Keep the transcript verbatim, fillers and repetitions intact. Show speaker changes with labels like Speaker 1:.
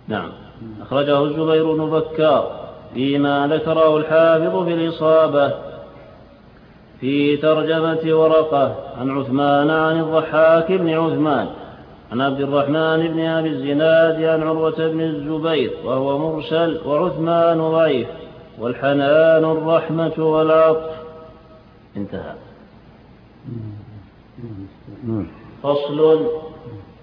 Speaker 1: نعم. أخرجه الزبير بن بكار فيما ذكره الحافظ في الإصابة في ترجمة ورقة عن عثمان عن الضحاك بن عثمان عن عبد الرحمن بن أبي الزناد عن عروة بن الزبير وهو مرسل وعثمان ضعيف والحنان الرحمة والعطف. انتهى. فصل.